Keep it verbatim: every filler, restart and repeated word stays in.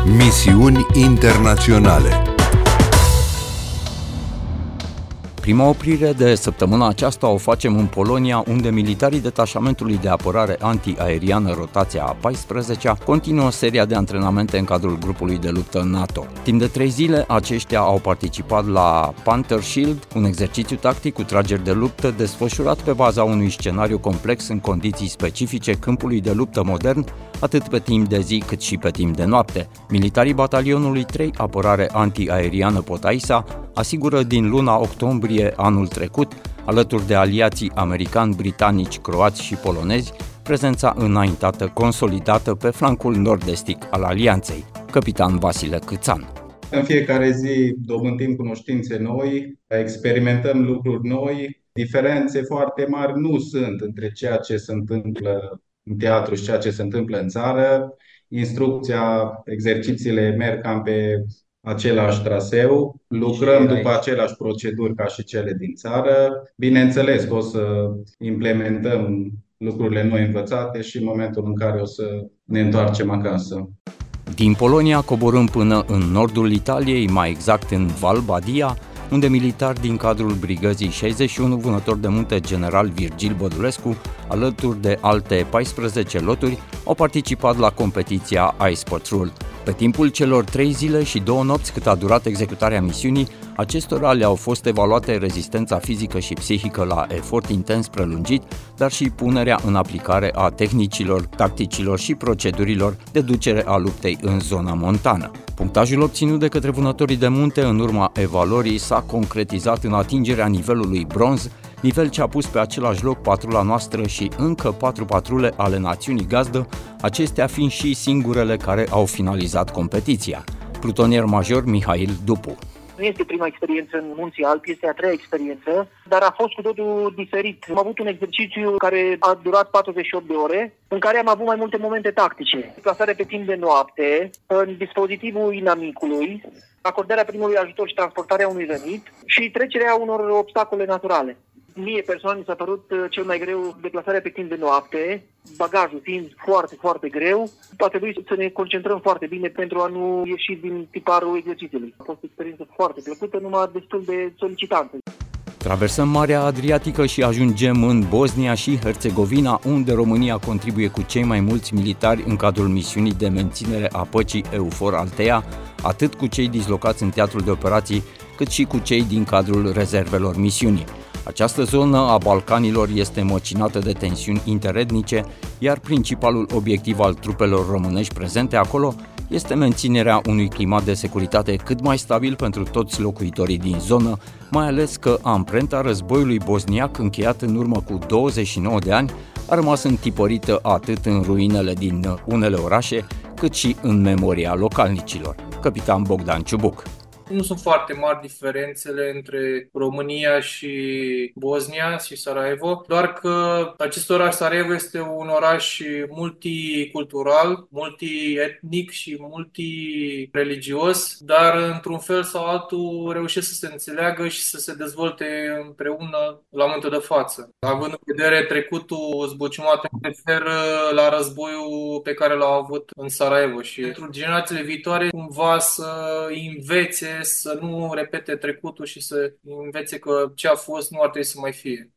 Misiuni internaționale. Prima oprire de săptămâna aceasta o facem în Polonia, unde militarii detașamentului de apărare antiaeriană rotația a paisprezecea continuă seria de antrenamente în cadrul grupului de luptă NATO. Timp de trei zile, aceștia au participat la Panther Shield, un exercițiu tactic cu trageri de luptă desfășurat pe baza unui scenariu complex în condiții specifice câmpului de luptă modern, atât pe timp de zi cât și pe timp de noapte. Militarii batalionului trei apărare antiaeriană Potaisa asigură din luna octombrie anul trecut, alături de aliații americani, britanici, croați și polonezi, prezența înaintată consolidată pe flancul nord-estic al alianței. Capitan Vasile Câțan. În fiecare zi dobândim cunoștințe noi, experimentăm lucruri noi. Diferențe foarte mari nu sunt între ceea ce se întâmplă în teatru și ceea ce se întâmplă în țară. Instrucția, exercițiile merg cam pe același traseu, lucrăm după aceleași proceduri ca și cele din țară. Bineînțeles că o să implementăm lucrurile noi învățate și în momentul în care o să ne întoarcem acasă. Din Polonia coborâm până în nordul Italiei, mai exact în Val Badia, unde militari din cadrul brigăzii șaizeci și unu Vânători de Munte General Virgil Bădulescu, alături de alte paisprezece loturi, au participat la competiția Ice Patrol. Pe timpul celor trei zile și două nopți cât a durat executarea misiunii, acestora le-au fost evaluate rezistența fizică și psihică la efort intens prelungit, dar și punerea în aplicare a tehnicilor, tacticilor și procedurilor de ducere a luptei în zona montană. Punctajul obținut de către vânătorii de munte în urma evaluării s-a concretizat în atingerea nivelului bronz, nivel ce a pus pe același loc patrula noastră și încă patru patrule ale națiunii gazdă, acestea fiind și singurele care au finalizat competiția. Plutonier major Mihail Dupu. Nu este prima experiență în Munții Alpi, este a treia experiență, dar a fost cu totul diferit. Am avut un exercițiu care a durat patruzeci și opt de ore, în care am avut mai multe momente tactice. Plasare pe timp de noapte, în dispozitivul inamicului, acordarea primului ajutor și transportarea unui rănit și trecerea unor obstacole naturale. Mie personal mi s-a părut cel mai greu deplasarea pe timp de noapte, bagajul fiind foarte, foarte greu. A trebuit să ne concentrăm foarte bine pentru a nu ieși din tiparul exercițiului. A fost o experiență foarte plăcută, numai destul de solicitantă. Traversăm Marea Adriatică și ajungem în Bosnia și Herțegovina, unde România contribuie cu cei mai mulți militari în cadrul misiunii de menținere a păcii EUFOR Althea, atât cu cei dislocați în teatrul de operații, cât și cu cei din cadrul rezervelor misiunii. Această zonă a Balcanilor este măcinată de tensiuni interetnice, iar principalul obiectiv al trupelor românești prezente acolo este menținerea unui climat de securitate cât mai stabil pentru toți locuitorii din zonă, mai ales că amprenta războiului bosniac, încheiat în urmă cu douăzeci și nouă de ani, a rămas întipărită atât în ruinele din unele orașe, cât și în memoria localnicilor. Capitan Bogdan Ciubuc. Nu sunt foarte mari diferențele între România și Bosnia și Sarajevo, doar că acest oraș Sarajevo este un oraș multicultural, multietnic și multireligios, dar într-un fel sau altul reușesc să se înțeleagă și să se dezvolte împreună la momentul de față. Având în vedere trecutul zbuciumat, mă refer la războiul pe care l-au avut în Sarajevo și pentru generațiile viitoare cumva să învețe să nu repete trecutul și să învețe că ce a fost nu ar trebui să mai fie.